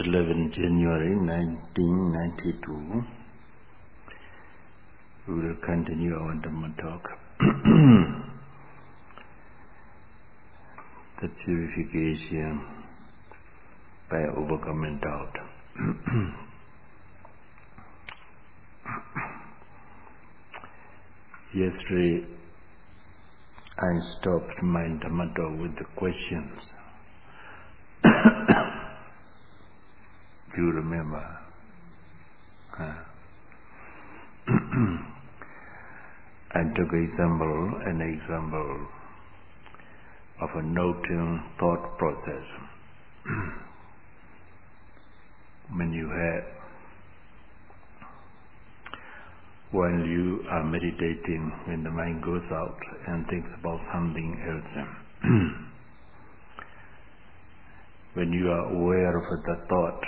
11 January 1992. We will continue our Dhamma talk. The purification by overcoming doubt. Yesterday, I stopped my Dhamma talk with the questions. Do you remember? I took an example of a noting thought process. While you are meditating, when the mind goes out and thinks about something else, when you are aware of the thought,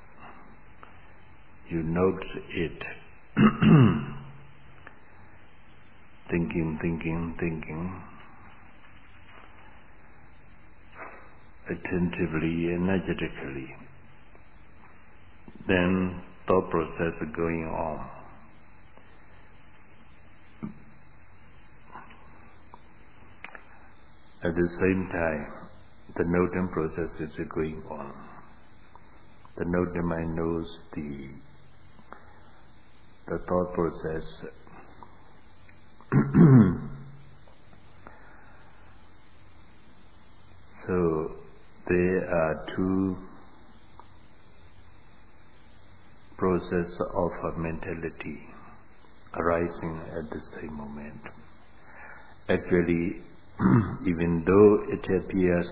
you note it, thinking, attentively, energetically. Then thought process is going on. At the same time, the noting process is going on. The noting mind knows the thought process. So there are two processes of mentality arising at the same moment. Actually, even though it appears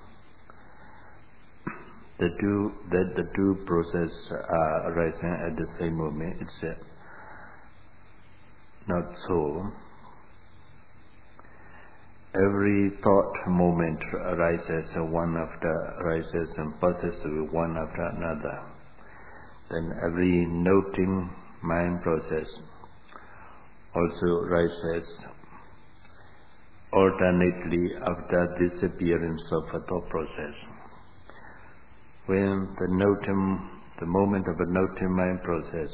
that the two processes are arising at the same moment, it's not so. Every thought moment arises and passes one after another. Then every noting mind process also arises alternately after disappearance of a thought process. When the moment of a noting mind process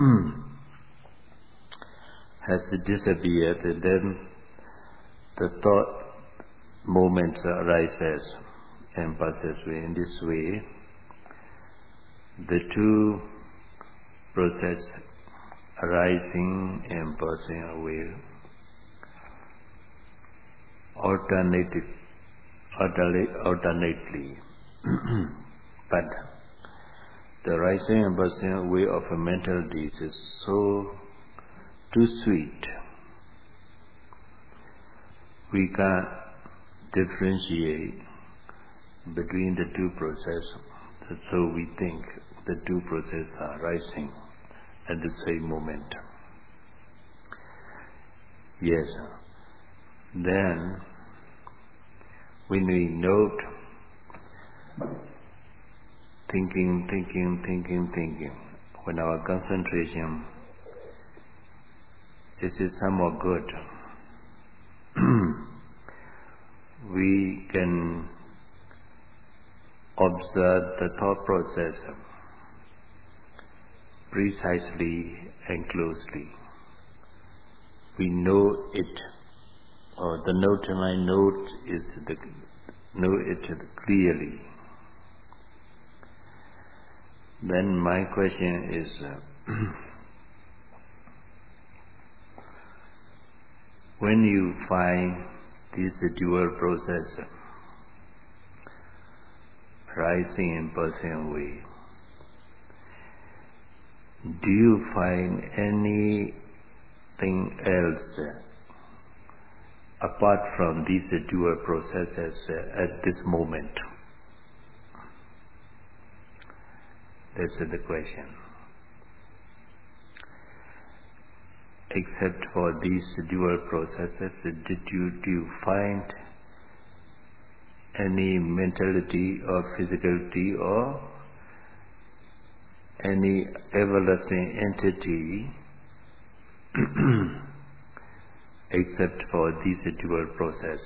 has disappeared, then the thought moment arises and passes away. In this way, the two processes arising and passing away alternately. But the rising and passing away of a mental deed is so too sweet. We can't differentiate between the two processes, so we think the two processes are rising at the same moment. Yes. Then, when we note thinking, when our concentration is somewhat good, we can observe the thought process precisely and closely. We know it, or the noting mind know it clearly. Then my question is, when you find this dual process rising and passing away, do you find anything else apart from these dual processes at this moment? That's the question. Except for these dual processes, do you find any mentality or physicality or any everlasting entity except for these dual process?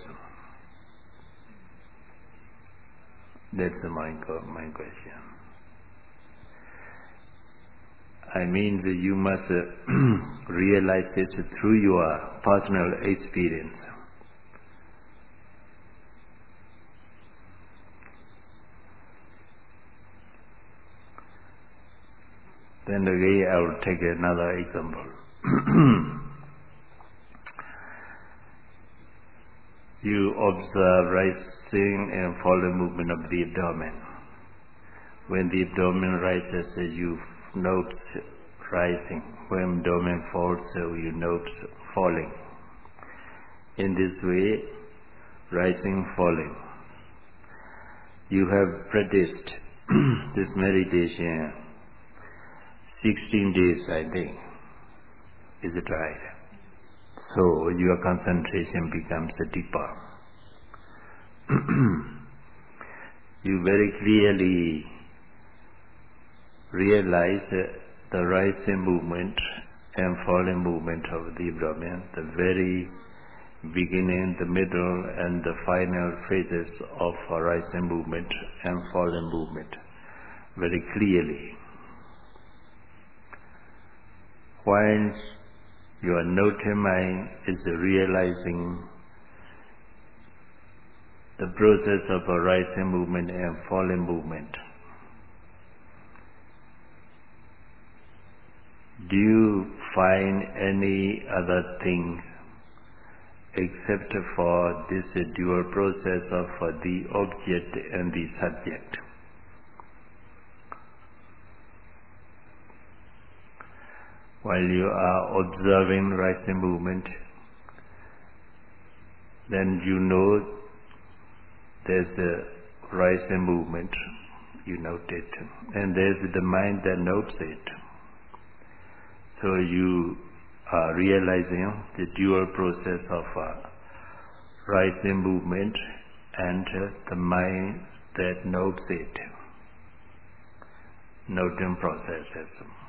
That's my question. I mean that you must realize it through your personal experience. Then again, I will take another example. You observe rising and falling movement of the abdomen. When the abdomen rises, you note rising. When abdomen falls, you note falling. In this way, rising, falling. You have practiced this meditation 16 days, I think. Is it right? So your concentration becomes deeper. You very clearly realize the rising movement and falling movement of the abdomen, the very beginning, the middle, and the final phases of rising movement and falling movement very clearly. While your noting mind is realizing the process of a rising movement and falling movement, do you find any other things except for this dual process of the object and the subject? While you are observing rising movement, then you know there's a rising movement, you note it, and there's the mind that notes it. So you are realizing the dual process of rising movement and the mind that notes it, noting processes.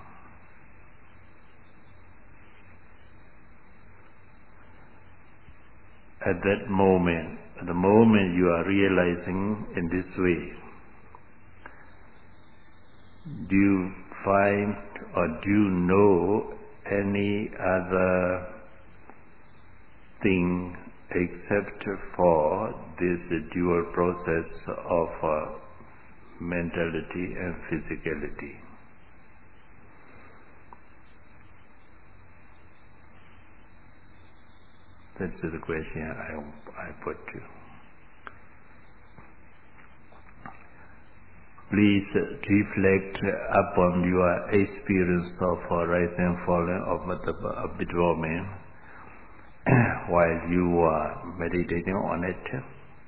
At that moment, the moment you are realizing in this way, do you find or do you know any other thing except for this dual process of mentality and physicality? That's the question I put to you. Please reflect upon your experience of rising and falling of the abdomen while you are meditating on it.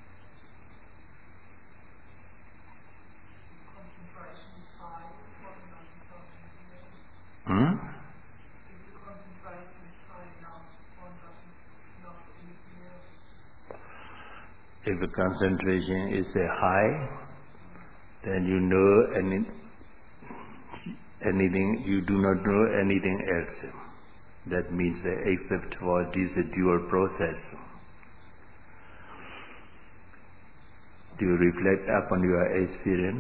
If the concentration is high, then you know anything, you do not know anything else. That means except for this dual process. Do you reflect upon your experience?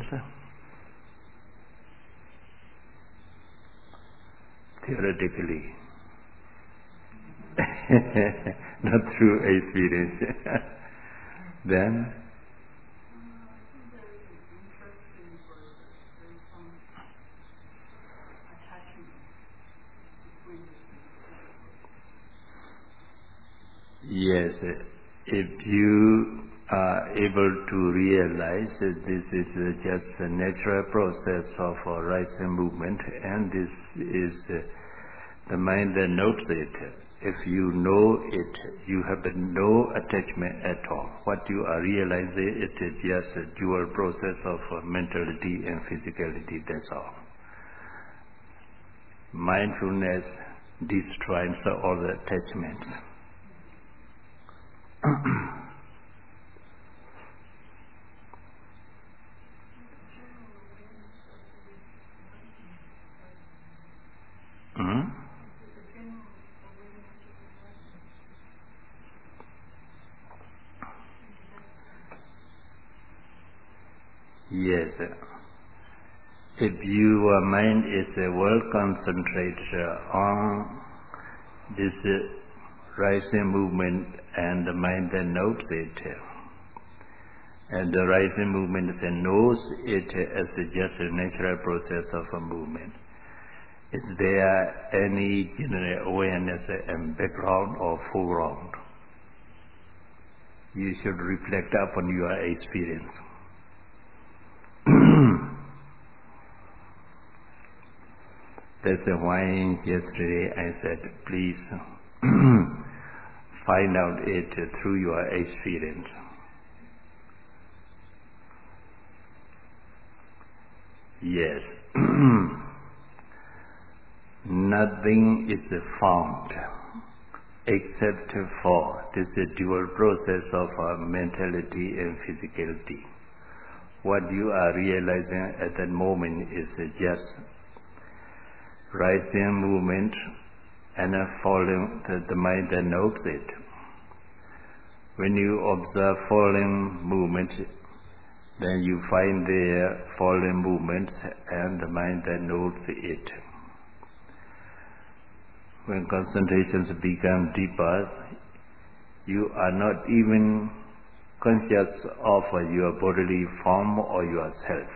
Theoretically. Not through experience. Then yes, if you are able to realize that this is just a natural process of rising movement, and this is the mind that notes it. If you know it, you have no attachment at all. What you are realizing, it is just a dual process of mentality and physicality, that's all. Mindfulness destroys all the attachments. Yes. If your mind is well concentrated on this rising movement and the mind then notes it, and the rising movement then knows it as just a natural process of a movement, is there any general awareness and background or foreground? You should reflect upon your experience. That's why yesterday I said, please find out it through your experience. Yes. Nothing is found except for this dual process of mentality and physicality. What you are realizing at that moment is just rising movement and falling, the mind that notes it. When you observe falling movement, then you find there falling movements and the mind that notes it. When concentrations become deeper, you are not even conscious of your bodily form or yourself.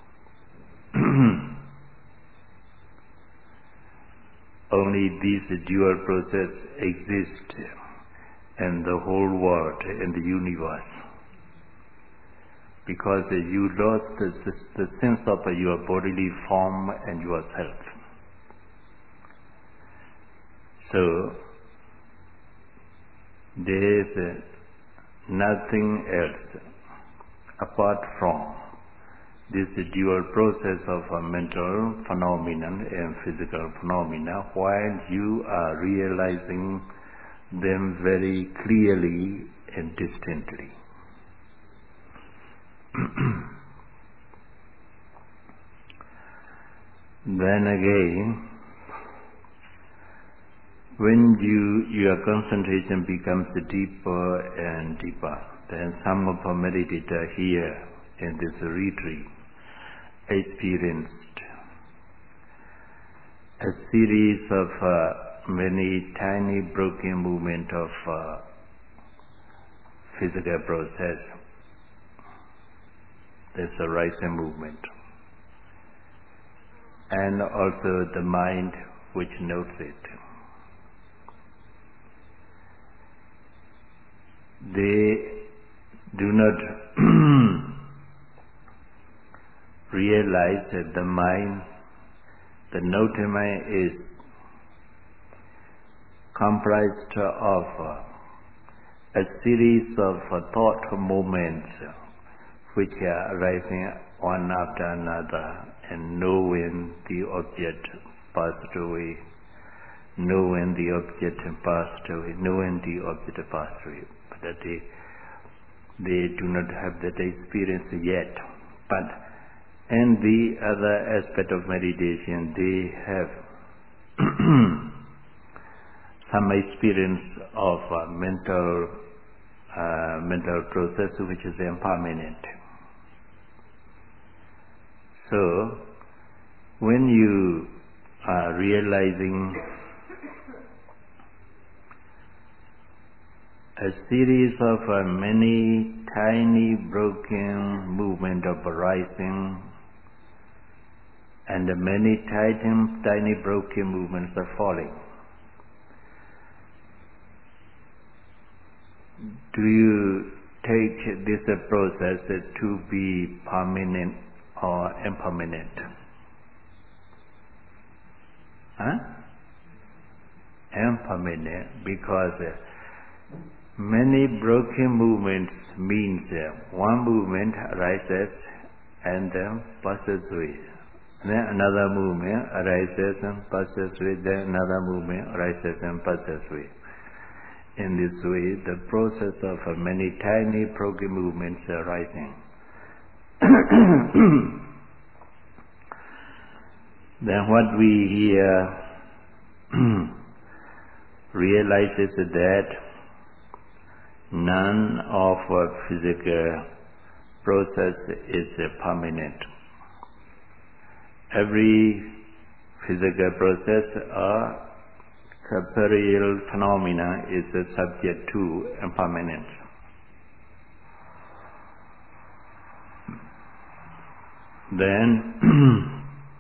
Only this dual process exists in the whole world, in the universe. Because you lost the sense of your bodily form and yourself. So, there is nothing else apart from this dual process of a mental phenomenon and physical phenomena, while you are realizing them very clearly and distinctly. Then again, when your concentration becomes deeper and deeper, then some of our meditators here in this retreat experienced a series of many tiny broken movements of physical process. There's a rising movement. And also the mind which notes it. They do not realize that the mind, the noting mind is comprised of a series of thought moments which are arising one after another, and knowing the object passed away, knowing the object passed away, knowing the object passed away. But that they do not have that experience yet. But in the other aspect of meditation, they have some experience of mental process which is impermanent. So, when you are realizing a series of many tiny broken movements of arising and many tiny broken movements of falling, do you take this process to be permanent or impermanent? Impermanent, because many broken movements means one movement arises and then passes away. Then another movement arises and passes away. Then another movement arises and passes away. In this way, the process of many tiny broken movements arising. Then what we here realize is that none of physical process is permanent. every physical process or corporeal phenomena is subject to impermanence. Then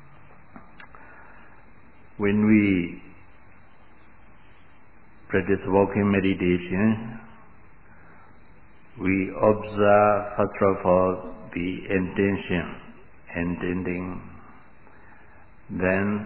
when we practice walking meditation, we observe first of all the intention, intending, then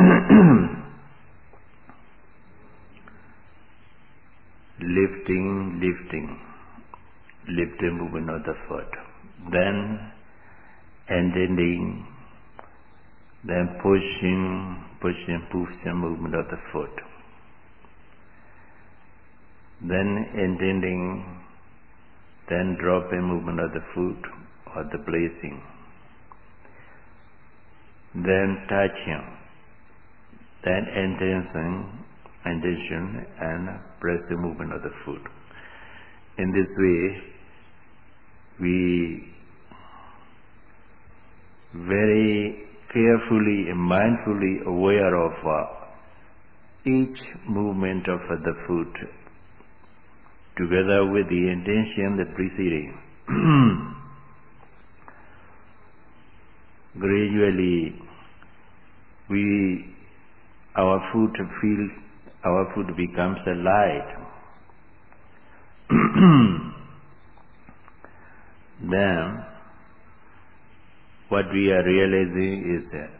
lifting movement of the foot, then intending, then pushing movement of the foot, then intending, then dropping movement of the foot or the placing, then touching, then intention and pressing movement of the foot. In this way, we very carefully and mindfully aware of each movement of the foot together with the intention that preceding. Gradually, our foot becomes light. Then, what we are realizing is that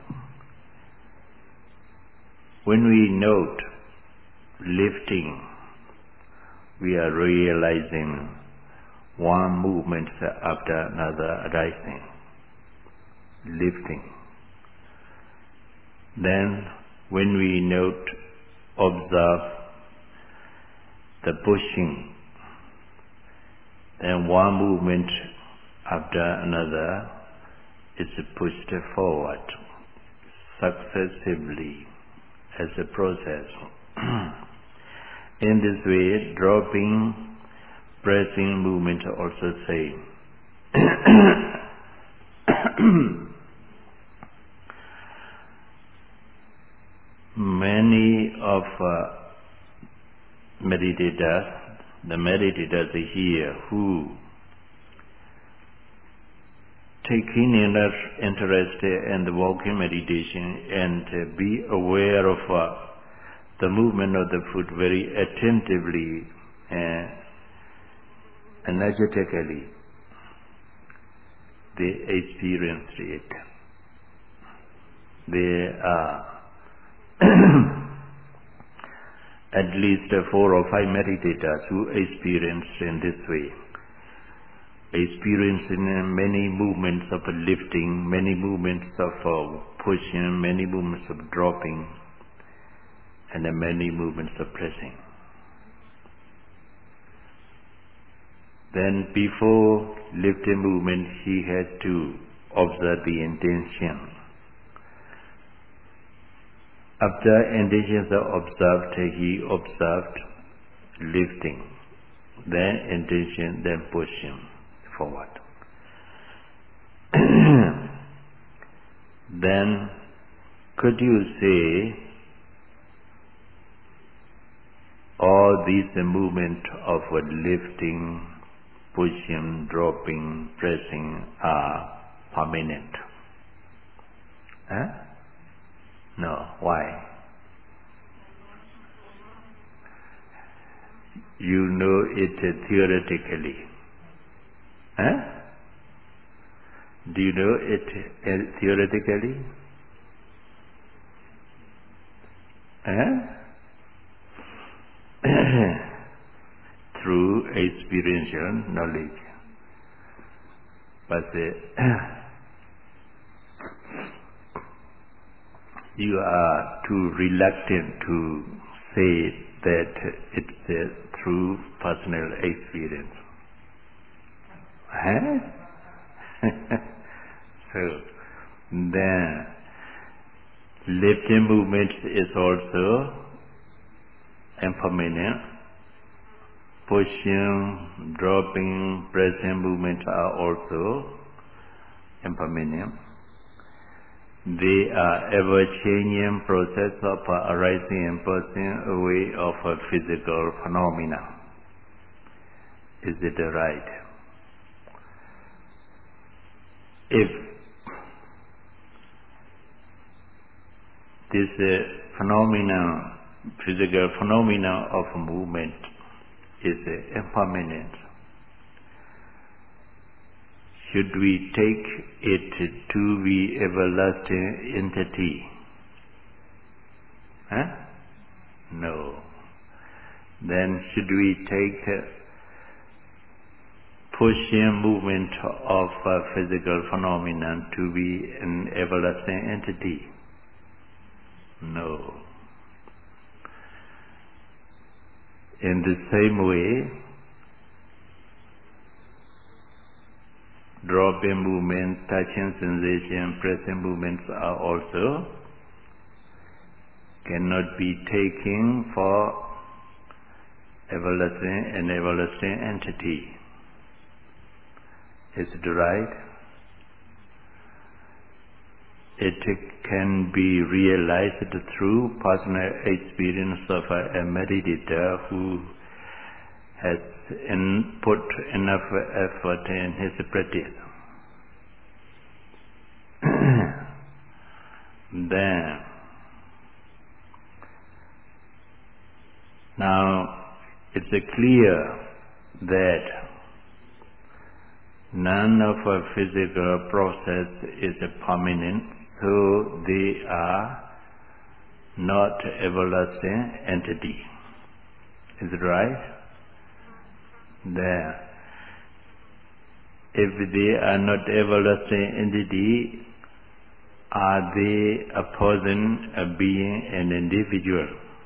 when we note lifting, we are realizing one movement after another arising, lifting. Then when we observe the pushing, then one movement after another is pushed forward successively as a process. In this way, dropping, pressing movement also same. Many of the meditators here who take keen interest in the walking meditation and be aware of the movement of the foot very attentively and energetically, they experienced it. They are at least 4 or 5 meditators who experienced in this way, experiencing many movements of lifting, many movements of pushing, many movements of dropping, and many movements of pressing. Then before lifting movement, he has to observe the intention. After intentions are observed, he observed lifting, then intention, then pushing forward. Then could you say all these movements of lifting, pushing, dropping, pressing are permanent? No. Why? You know it theoretically. Do you know it theoretically? Through experiential knowledge. But you are too reluctant to say that it's through personal experience. So, the lifting movement is also impermanent. Pushing, dropping, pressing movements are also impermanent. They are ever-changing process of arising and passing away of a physical phenomena. Is it right? If this phenomena, physical phenomena of movement is impermanent, should we take it to be everlasting entity? No. Then should we take pushing movement of physical phenomenon to be an everlasting entity? No. In the same way, dropping movement, touching sensation, pressing movements are also cannot be taken for an everlasting entity. Is it right? It can be realized through personal experience of a meditator who has put enough effort in his practice. Then, now it's clear that none of a physical process is permanent, so they are not everlasting entity. Is it right? There. If they are not everlasting entity, are they a person, a being, an individual?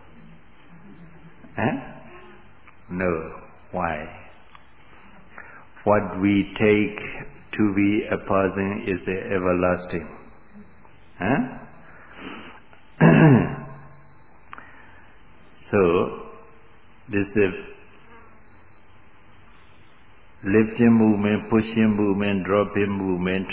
No. Why? What we take to be a person is everlasting. So, this lifting movement, pushing movement, dropping movement,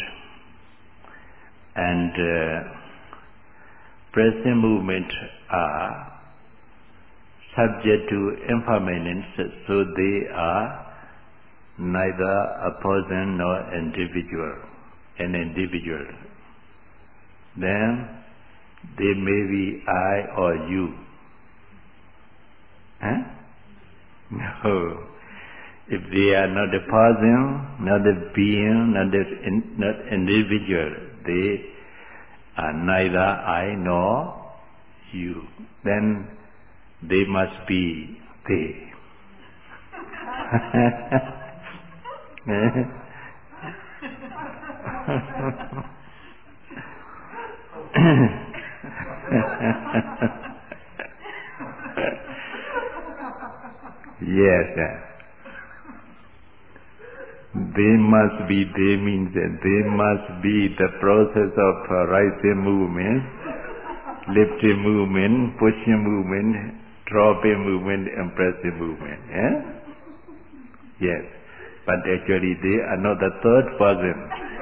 and pressing movement are subject to impermanence, so they are neither a person nor an individual. Then they may be I or you. No. If they are not a person, not a being, not individual, they are neither I nor you. Then they must be they. Yes. They must be, they means that they must be the process of rising movement, lifting movement, pushing movement, dropping movement, and pressing movement. Yes. But actually they are not the third person.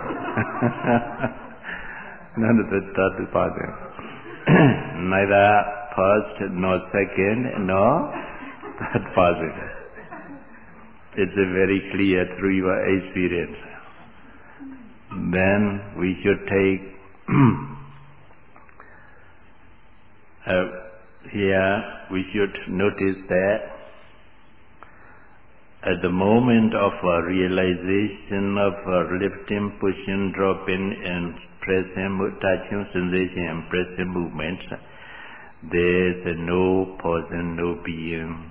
Not the third person. Neither first, nor second, nor third person. It's very clear through your experience. Then we should take here we should notice that at the moment of realization of lifting, pushing, dropping, and pressing, touching sensation and pressing movements, there is no person, no being,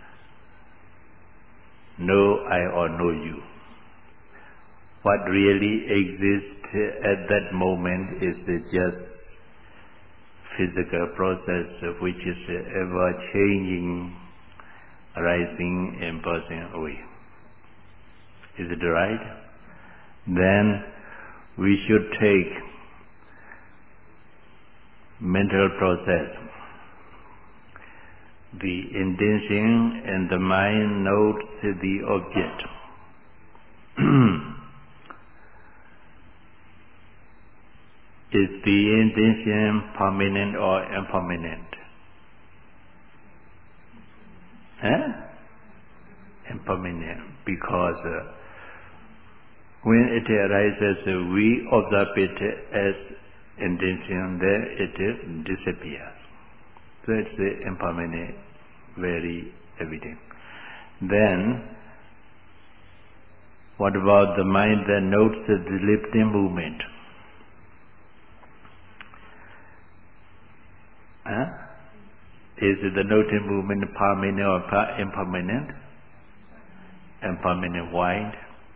no I or no you. What really exists at that moment is just physical process which is ever changing, arising and passing away. Is it right? Then we should take mental process. The intention and the mind notes the object. Is the intention permanent or impermanent? Impermanent, because when it arises, we observe it as intention, then it disappears. So it's impermanent, very evident. Then, what about the mind that notes the lifting movement? Is the noting movement permanent or impermanent? Impermanent. Why?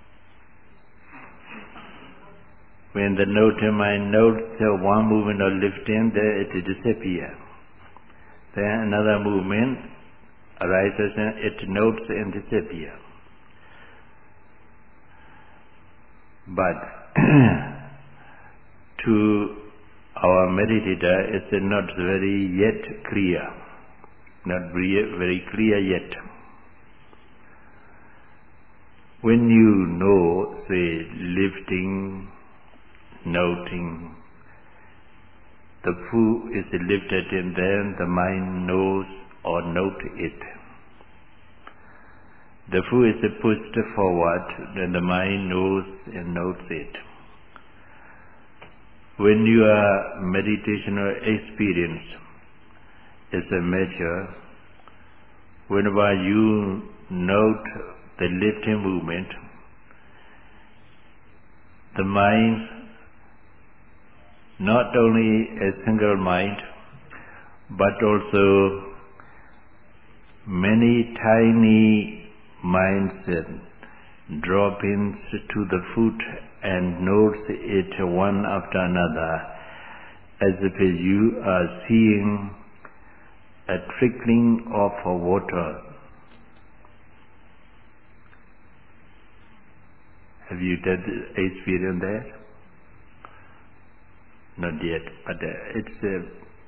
When the noting mind notes one movement of lifting, then it disappears. Then another movement arises and it notes and disappears. But to our meditator, it's not very yet clear. Not very clear yet. When you know, say, lifting, noting, the foot is lifted and then the mind knows or note it. The foot is pushed forward, then the mind knows and notes it. When your meditational experience is a measure, whenever you note the lifting movement, the mind, not only a single mind, but also many tiny minds drop into the foot and notes it one after another, as if you are seeing a trickling of water. Have you experienced that? Not yet, but it's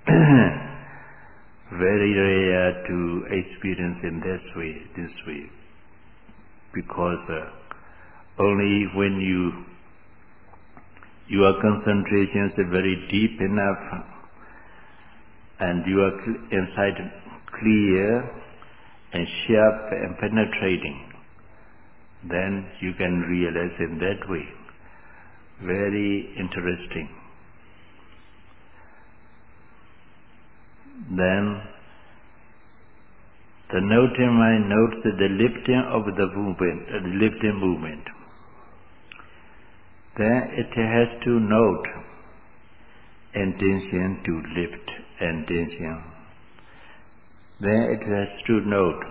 very rare to experience in this way, because only when your concentration is very deep enough and your insight clear and sharp and penetrating, then you can realize in that way. Very interesting. Then the noting mind notes the lifting of the lifting movement. Then it has to note intention to lift, intention. Then it has to note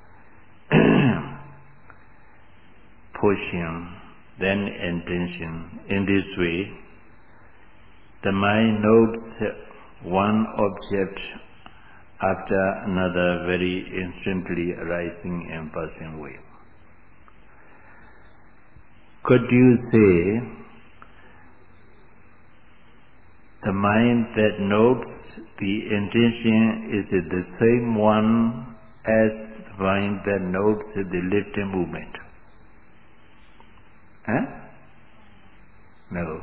pushing, then intention. In this way, the mind notes one object after another very instantly arising and passing away. Could you say the mind that notes the intention is the same one as the mind that notes the lifting movement? No.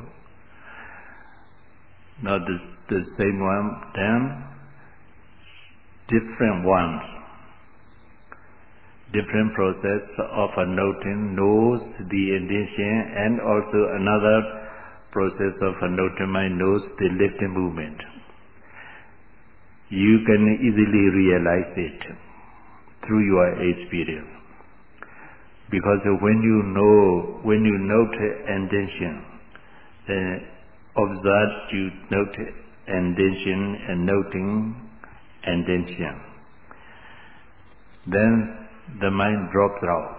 Not the same one, then different ones. Different process of a noting knows the intention, and also another process of a noting mind knows the lifting movement. You can easily realize it through your experience. Because when you note intention, then observe, you note intention and noting intention. Then the mind drops out.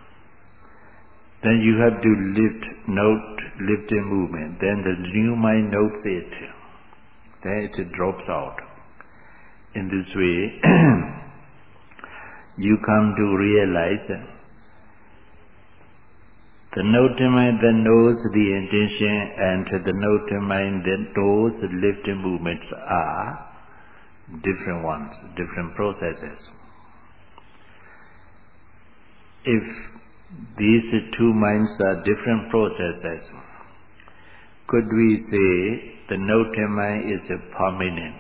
Then you have to note lifting movement. Then the new mind notes it. Then it drops out. In this way, you come to realize the noting mind that knows the intention and the noting mind that knows the lifting movements are different ones, different processes. If these two minds are different processes, could we say the noting mind is permanent.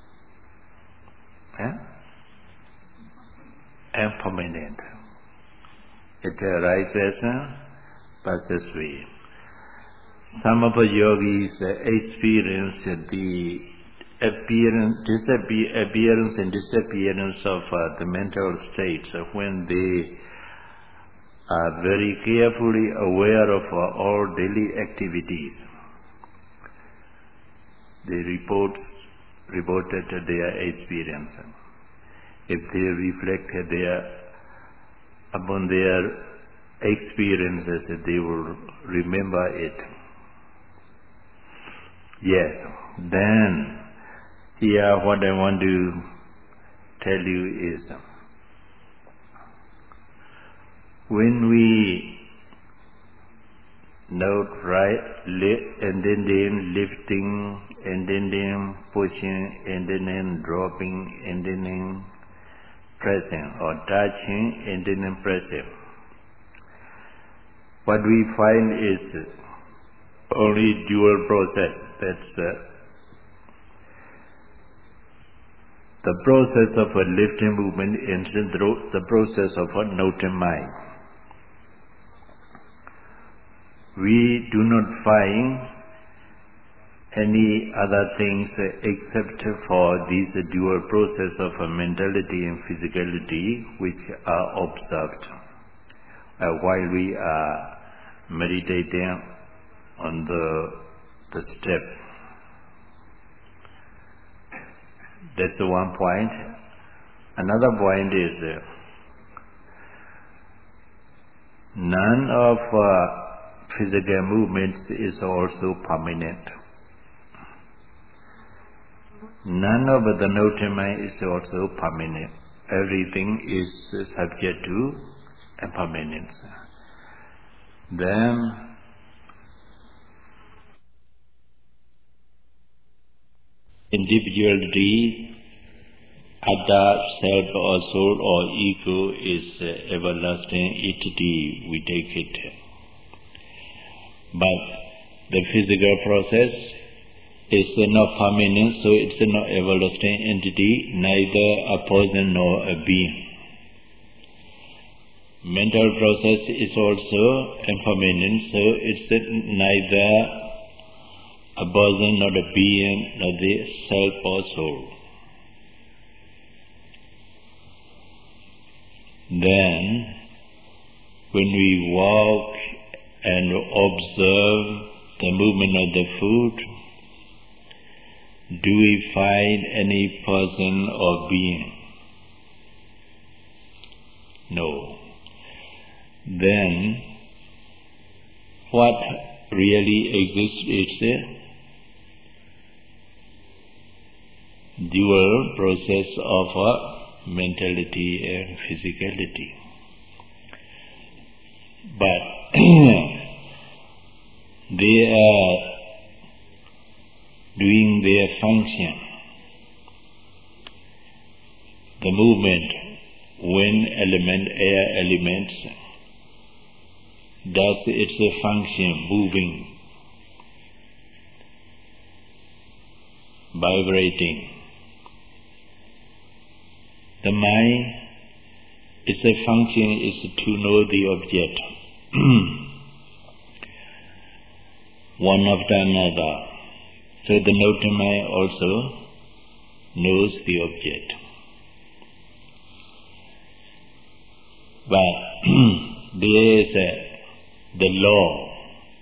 And permanent. It arises, passes away. Some of the yogis experience the appearance and disappearance of the mental states when they are very carefully aware of all daily activities. They reported their experience. If they reflect upon their experiences, they will remember it. Yes, then here what I want to tell you is, when we note right, and then lifting, and then pushing, and then dropping, and then pressing, or touching, and then pressing, what we find is only dual process. That's the process of a lifting movement and the process of a noting mind. We do not find any other things except for these dual process of mentality and physicality which are observed while we are meditating on the step. That's one point. Another point is none of physical movements is also permanent. None of the noting mind is also permanent. Everything is subject to impermanence. Then individuality, atta, self or soul or ego is everlasting entity, we take it. But the physical process is not permanent, so it's not everlasting entity, neither a person nor a being. Mental process is also impermanent, so it's neither a person, not a being, not the self or soul. Then, when we walk and observe the movement of the foot, do we find any person or being? No. Then, what really exists is dual process of mentality and physicality. But they are doing their function. The movement, wind element, air elements, does its function, moving, vibrating. The mind, its function is to know the object, one after another. So the noting mind also knows the object. But there is the law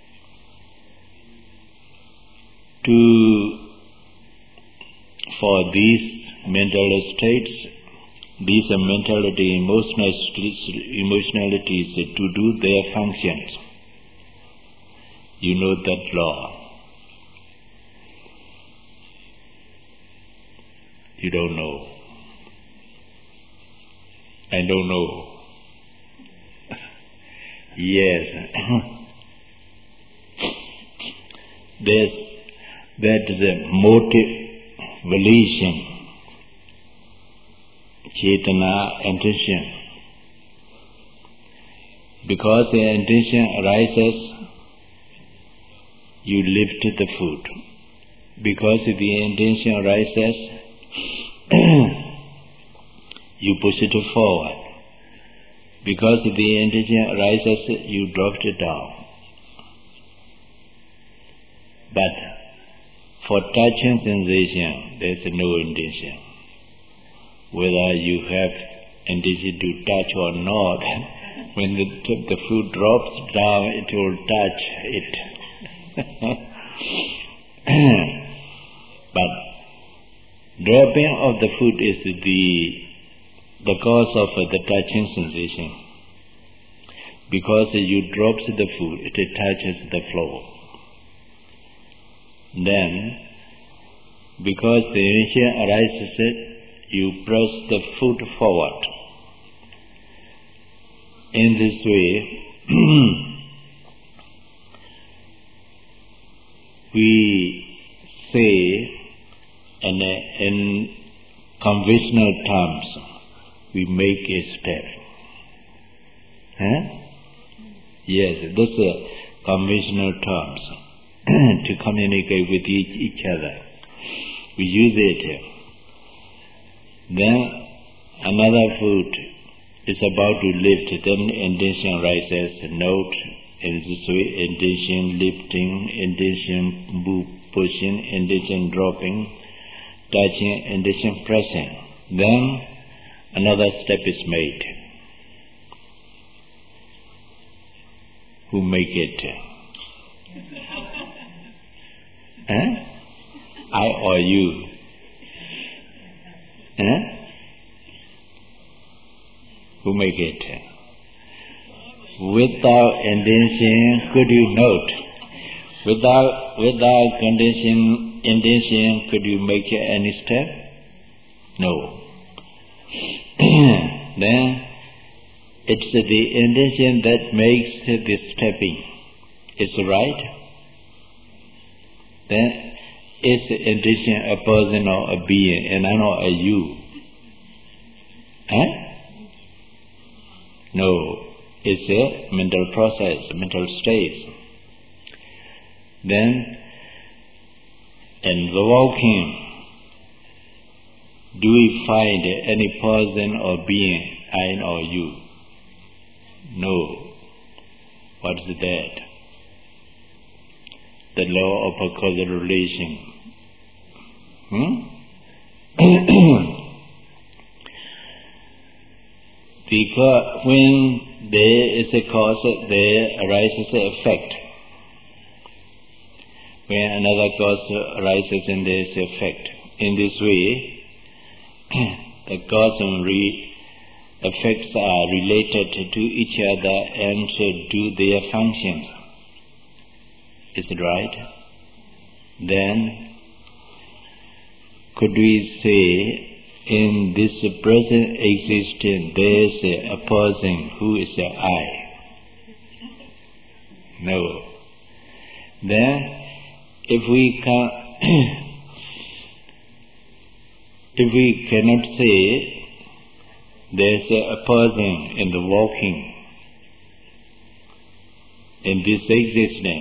for these mental states, these mentality, emotionalities to do their functions. You know that law. You don't know. I don't know. Yes. That is a motive, volition, chetana, intention. Because the intention arises, you lift the foot. because the intention arises, you push it forward. Because the intention arises, you drop it down. But for touching sensation, there is no intention. Whether you have intention to touch or not, when the food drops down, it will touch it. But dropping of the food is the cause of the touching sensation. Because you drop the food, it touches the floor. Then, because the intention arises, you press the foot forward. In this way, we say in conventional terms, we make a step. Yes, those are conventional terms to communicate with each other. We use it. Then another foot is about to lift, then intention rises, note in this way, intention lifting, intention pushing, intention dropping, touching, intention pressing. Then another step is made. Who make it? I or you? Who make it? Without intention, could you note? Without intention, could you make any step? No. Then it's the intention that makes the stepping. It's right? Then is intention a person or a being, and I know a you? No, it's a mental process, mental state. Then, in the walking, do we find any person or being, I or you? No. What is that? The law of causal relation. Because when there is a cause, there arises an effect. When another cause arises, and there is effect. In this way, the cause and effects are related to each other and do their functions. Is it right? Then, could we say, in this present existence, there is a person who is an I? No. Then, if we cannot say there is a person in the walking, in this existence,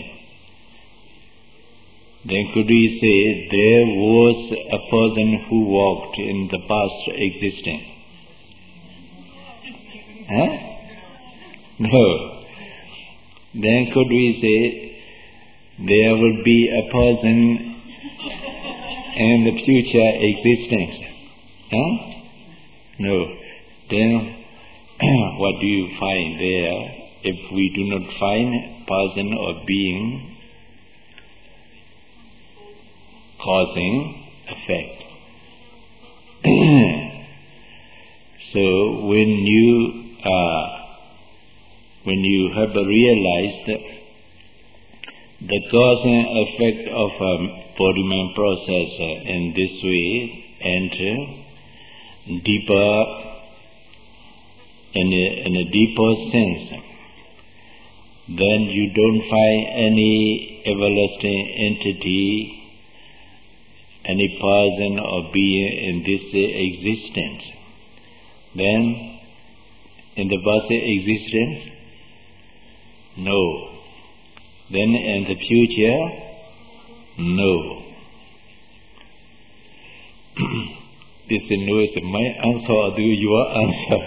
then could we say there was a person who walked in the past existence? No. Then could we say there will be a person in the future existence? No. Then what do you find there if we do not find person or being causing effect? So when you have realized the cause and effect of embodiment process in this way, and deeper in a deeper sense, then you don't find any everlasting entity, any person or being in this existence. Then, in the past existence, no. Then in the future, no. This no is my answer or do your answer?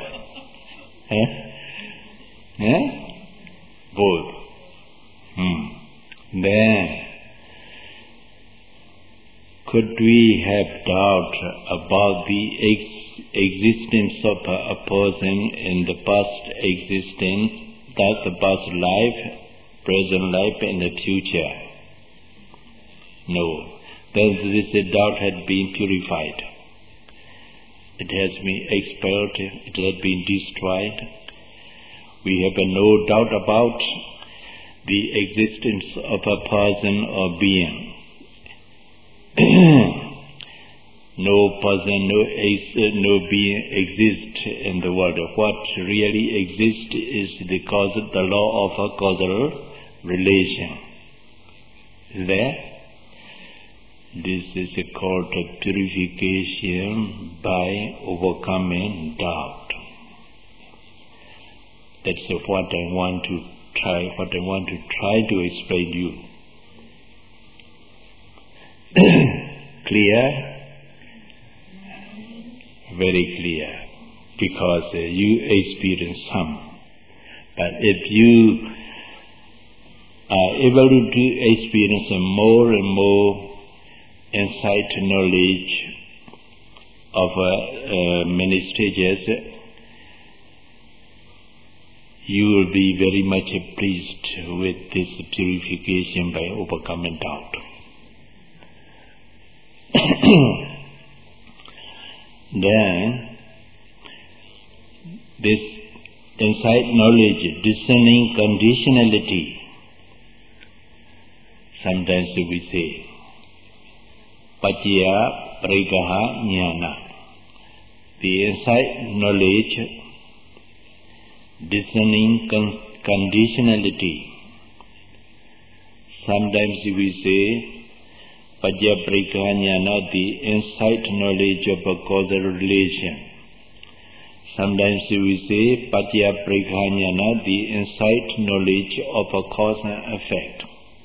Both. Then, could we have doubt about the existence of a person in the past existence, that the past life, present life, and the future? No. Then this doubt had been purified. It has been expelled. It has been destroyed. We have no doubt about the existence of a person or being. No person, no being exists in the world. What really exists is the law of a causal relation. Is there? This is called purification by overcoming doubt. That's what I want to try to explain to you. Clear? Very clear. Because you experience some. But if you are able to experience more and more insight knowledge of many stages, you will be very much pleased with this purification by overcoming doubt. Then, this insight knowledge, discerning conditionality, sometimes we say, Pacchaya Parikaha Jnana. The insight knowledge, discerning conditionality. Sometimes we say, Pacchaya Parikaha Jnana, the insight knowledge of a causal relation. Sometimes we say, Pacchaya Parikaha Jnana, the insight knowledge of a cause and effect.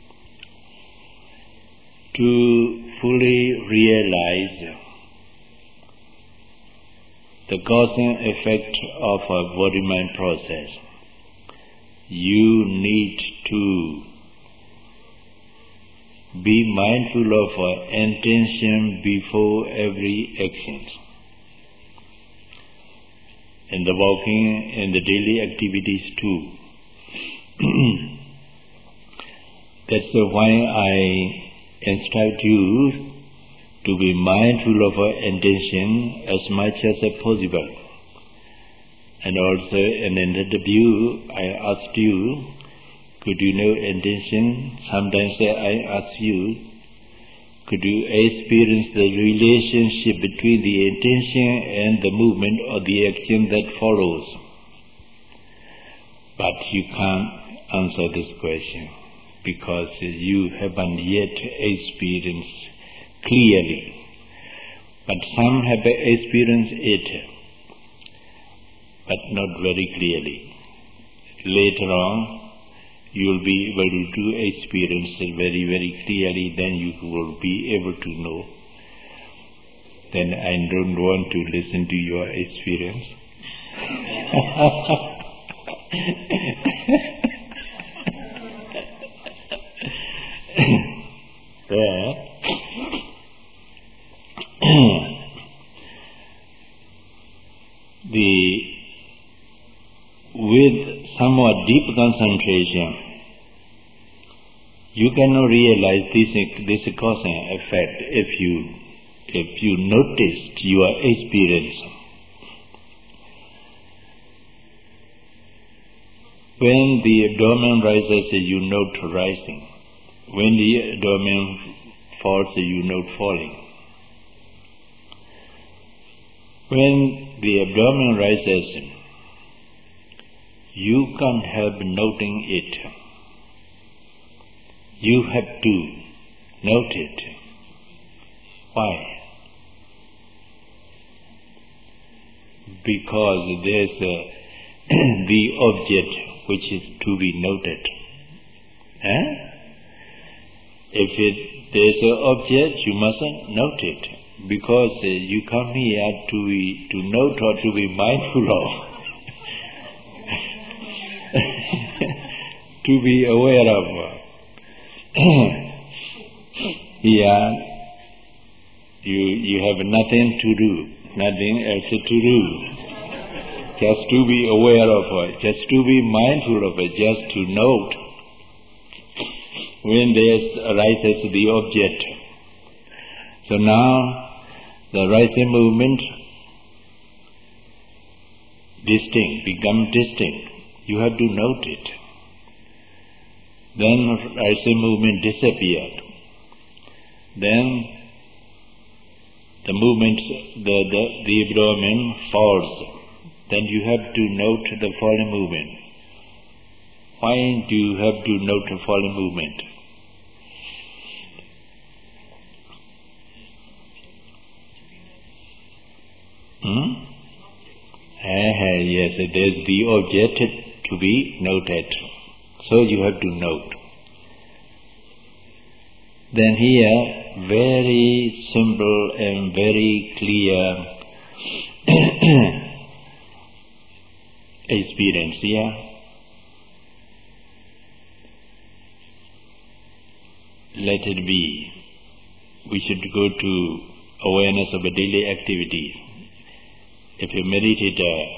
To fully realize the cause and effect of a body-mind process, you need to be mindful of intention before every action. In the walking, in the daily activities too. That's why I instruct you to be mindful of intention as much as possible. And also in an interview, I asked you, could you know intention? Sometimes I ask you, could you experience the relationship between the intention and the movement or the action that follows? But you can't answer this question, because you haven't yet experienced clearly. But some have experienced it, but not very clearly. Later on, you will be able to experience it very, very clearly, then you will be able to know. Then I don't want to listen to your experience. With somewhat deep concentration, you cannot realize this cause and effect if you noticed your experience. When the abdomen rises, you note rising. When the abdomen falls, you note falling. When the abdomen rises, you can't help noting it. You have to note it. Why? Because there's the object which is to be noted. If there's an object, you mustn't note it. because you come here to note or to be mindful of, to be aware of. Here, you have nothing to do, nothing else to do. Just to be aware of it, just to be mindful of it, just to note when there arises the object. So now the rising movement become distinct. You have to note it. Then rising movement disappeared. Then the movement, the abdomen falls. Then you have to note the falling movement. Why do you have to note the falling movement? Yes, there is the object to be noted. So you have to note. Then here, very simple and very clear experience here. Let it be. We should go to awareness of a daily activity. If you meditate,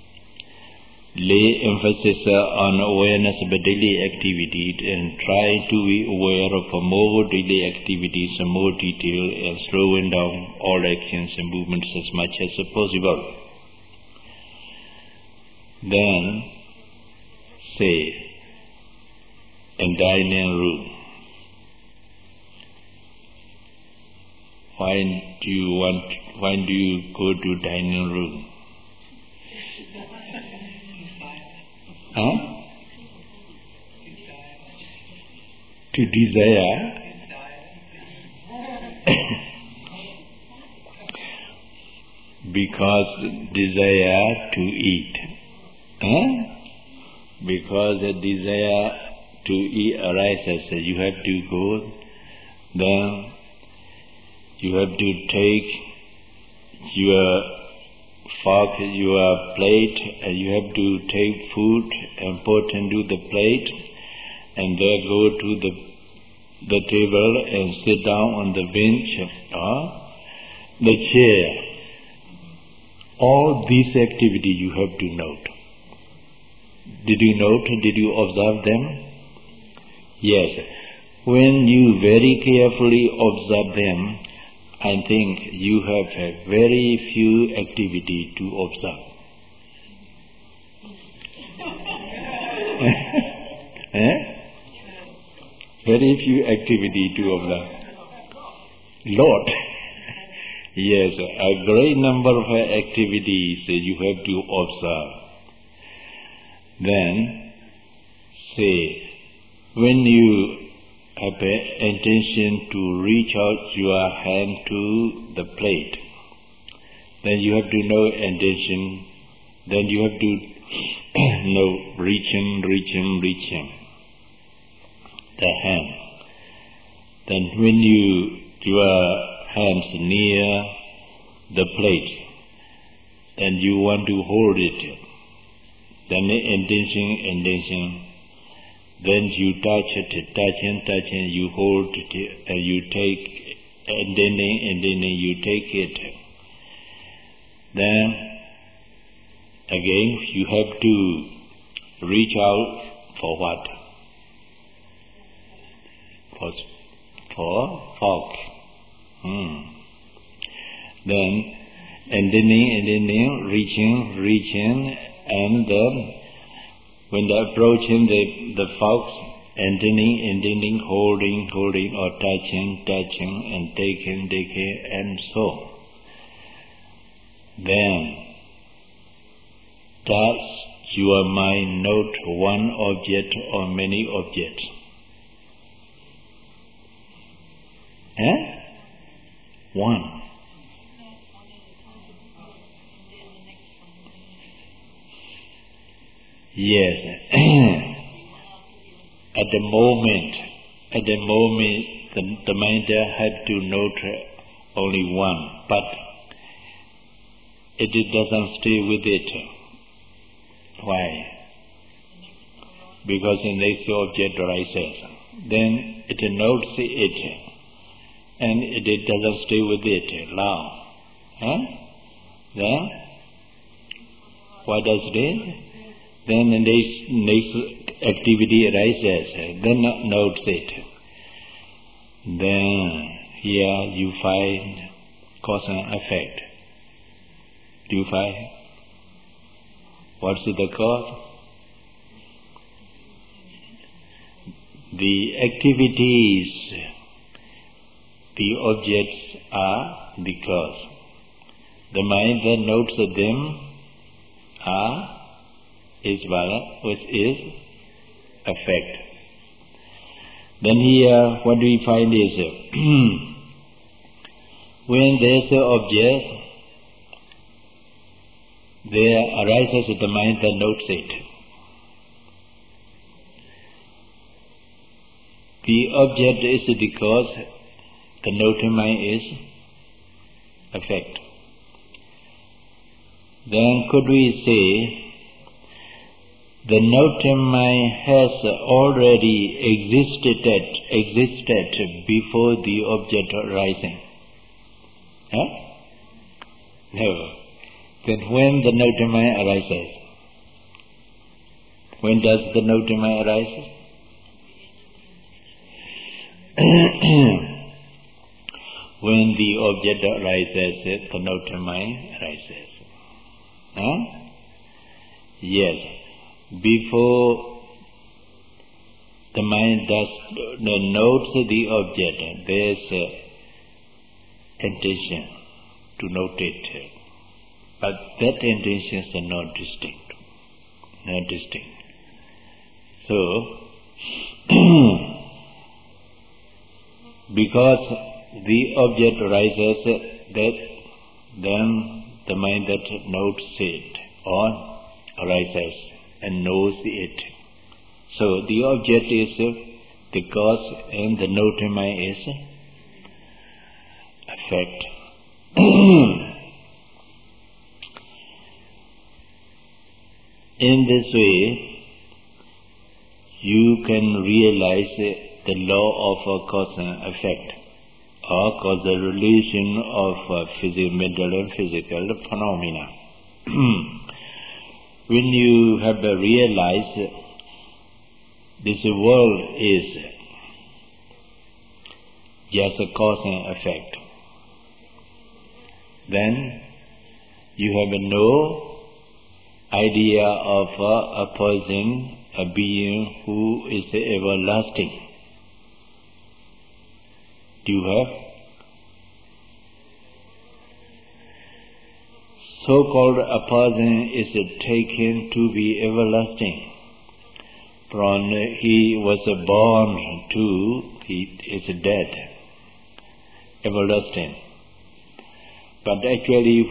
lay emphasis on awareness of a daily activity and try to be aware of more daily activities in more detail and slowing down all actions and movements as much as possible. Then say, in dining room, why do you go to dining room? To desire. Because desire to eat. Because the desire to eat arises, you have to go, then you have to take your fork, your plate, and you have to take food and put into the plate, and then go to the table and sit down on the bench or the chair. All these activities you have to note. Did you note? Did you observe them? Yes. When you very carefully observe them, I think you have a very few activity to observe. Very few activity to observe. Lot. Yes, a great number of activities you have to observe. Then say, when you have an intention to reach out your hand to the plate, then you have to know intention, then you have to know reaching the hand. Then when your hands near the plate, then you want to hold it, then the intention, then you touch it, you hold it, and you take, and then you take it. Then again you have to reach out for what? For fork. Then reaching, and then when approaching the forks, ending, holding, or touching, and taking, and so. Then does your mind note one object or many objects? One. Yes. At the moment, the mind have to note only one, but it doesn't stay with it. Why? Because the next object arises. Then it notes it, and it doesn't stay with it long. Then what does it do? Then the next activity arises, then notes it. Then here you find cause and effect. Do you find? What's the cause? The activities, the objects are the cause. The mind that notes them is valid, which is effect. Then here what we find is when there is an object, there arises the mind that notes it. The object is the cause, the noting mind is effect. Then could we say the noting mind has already existed before the object arising? No. Then when the noting mind arises? When does the noting mind arise? When the object arises, the noting mind arises. Yes. Before the mind notes the object, there is intention to note it. But that intention is not distinct. So, because the object arises, then the mind that notes it or arises and knows it. So the object is the cause and the noting mind is effect. In this way, you can realize the law of cause and effect, or causal relation of mental and physical phenomena. When you have realized this world is just a cause and effect, then you have no idea of a person, a being who is everlasting. Do you have? So-called a person is taken to be everlasting. From he was born to he is dead. Everlasting. But actually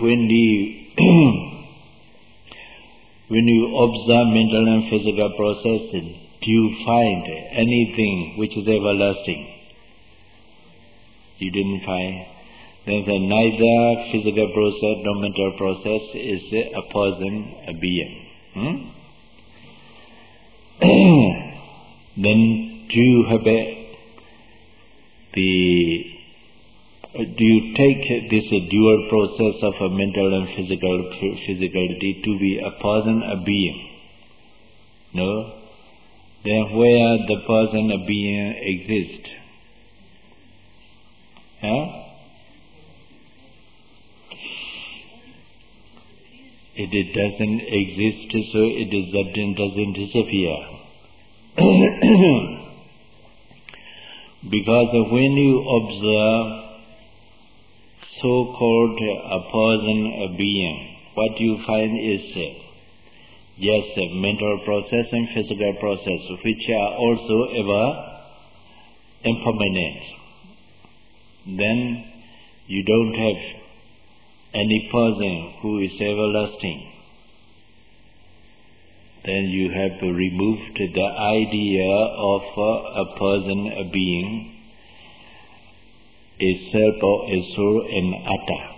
when you observe mental and physical processes, do you find anything which is everlasting? You didn't find. Then neither physical process nor mental process is a person, a being. Then do you take this dual process of a mental and physicality to be a person, a being? No? Then where the person, a being exists? It doesn't exist, so it doesn't disappear. Because when you observe so-called a person, a being, what you find is just a mental process and physical process, which are also ever impermanent. Then you don't have any person who is everlasting. Then you have removed the idea of a person, a being, a self or a soul and atta.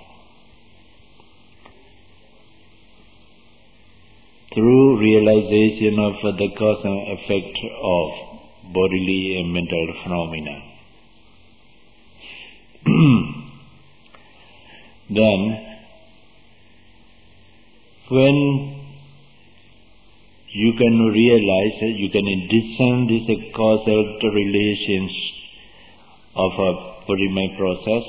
Through realization of the cause and effect of bodily and mental phenomena. Then, when you can realize, you can discern this causal relations of a body-mind process,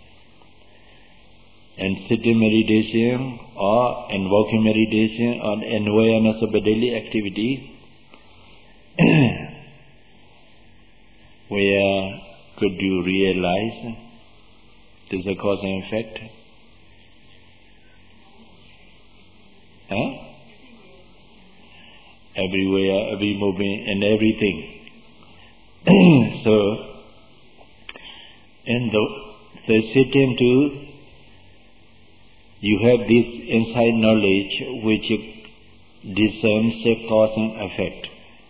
and sitting meditation or and walking meditation or an awareness of a daily activity, where could you realize this is a cause and effect? Everywhere, every movement and everything. So, in the sitting too, you have this inside knowledge which discerns the cause and effect.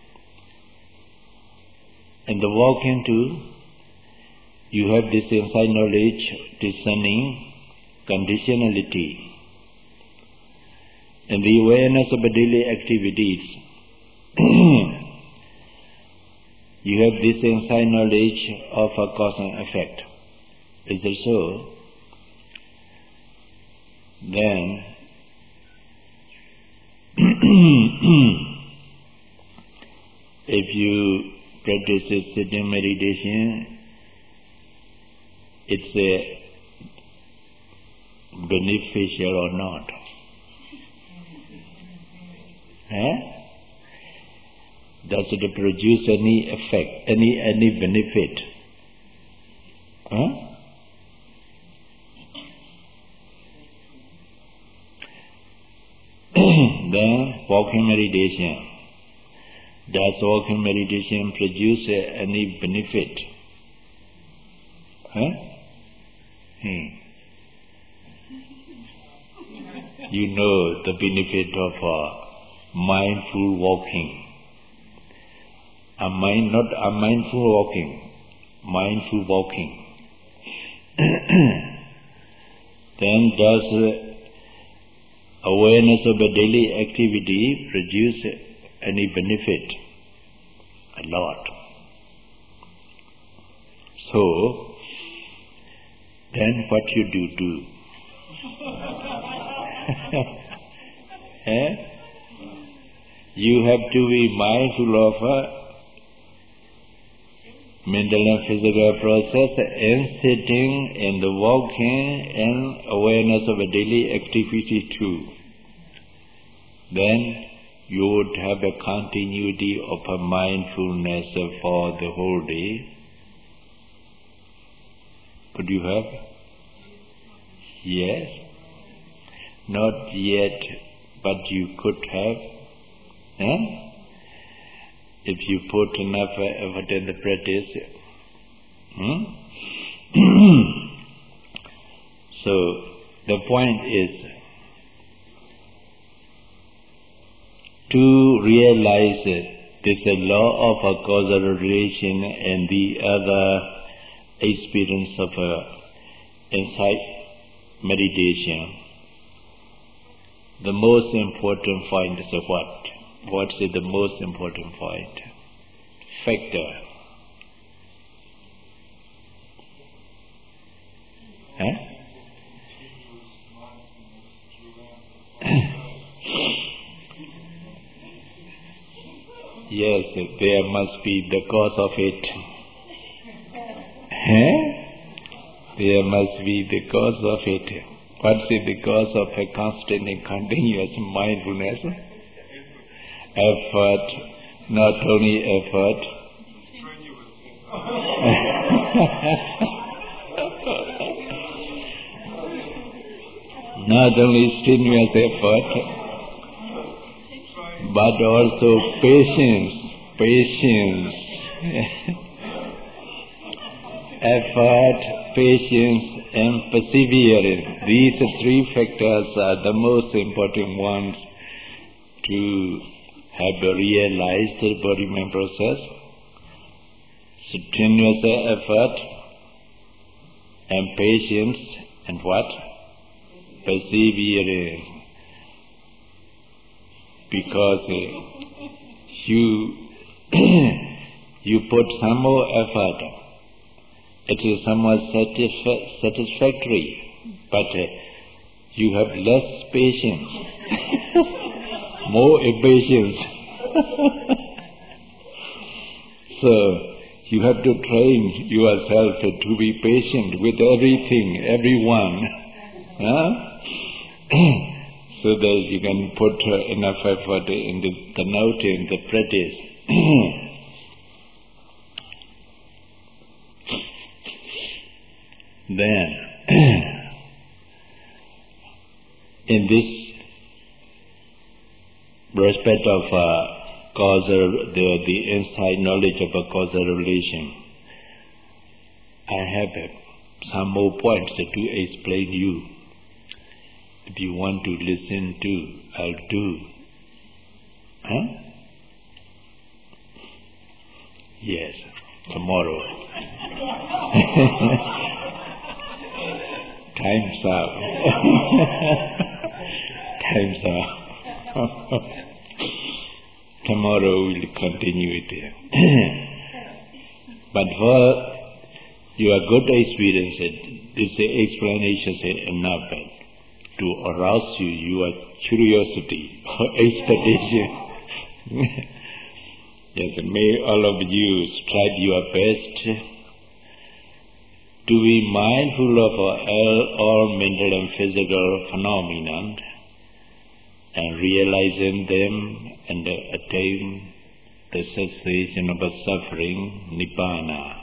In the walking too, you have this inside knowledge discerning conditionality. In the awareness of the daily activities, you have this inside knowledge of a cause and effect. Is it so? Then, if you practice sitting meditation, it's beneficial or not? Does it produce any effect, any benefit? Then walking meditation. Does walking meditation produce any benefit? You know the benefit of mindful walking. Not unmindful walking, mindful walking. Then does awareness of the daily activity produce any benefit? A lot. So, then what you do? You have to be mindful of mental and physical process and sitting and the walking and awareness of a daily activity too. Then you would have a continuity of a mindfulness for the whole day. Could you have? Yes. Not yet, but you could have. If you put enough effort in the practice. So, the point is to realize this law of a causal relation and the other experience of insight meditation. The most important point is what? What's the most important point? Factor. Yes, there must be the cause of it. There must be the cause of it. What's the cause of a constant and continuous mindfulness? Effort, not only effort. Not only strenuous effort, but also patience. Effort, patience, and perseverance. These three factors are the most important ones to have realized the body-mind process. Strenuous effort, and patience and what? Perseverance. Because you put some more effort. It is somewhat satisfactory, but you have less patience, more impatience. So you have to train yourself to be patient with everything, everyone, so that you can put enough effort in the note and the practice. Then, in this respect of the inside knowledge of a causal relation, I have some more points to explain you. If you want to listen to, I'll do. Yes, tomorrow. Time's up. Time's up. Tomorrow we'll continue it. But for your good experience, this explanation is enough to arouse your curiosity or expectation. Yes, may all of you strive your best to be mindful of all mental and physical phenomena and realizing them and attain the cessation of suffering, Nibbana.